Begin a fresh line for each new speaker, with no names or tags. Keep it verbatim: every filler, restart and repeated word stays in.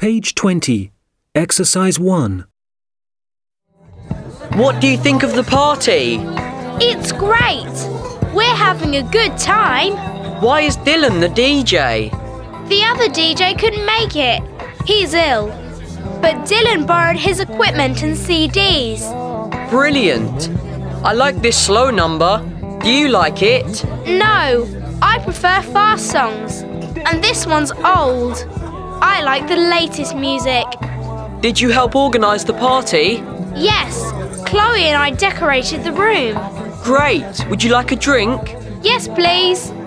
Page twenty. Exercise one.
What do you think of the party?
It's great! We're having a good time.
Why is Dylan the D J?
The other D J couldn't make it. He's ill. But Dylan borrowed his equipment and C Ds.
Brilliant! I like this slow number. Do you like it?
No, I prefer fast songs. And this one's old. I like the latest music.
Did you help organise the party?
Yes, Chloe and I decorated the room.
Great! Would you like a drink?
Yes, please.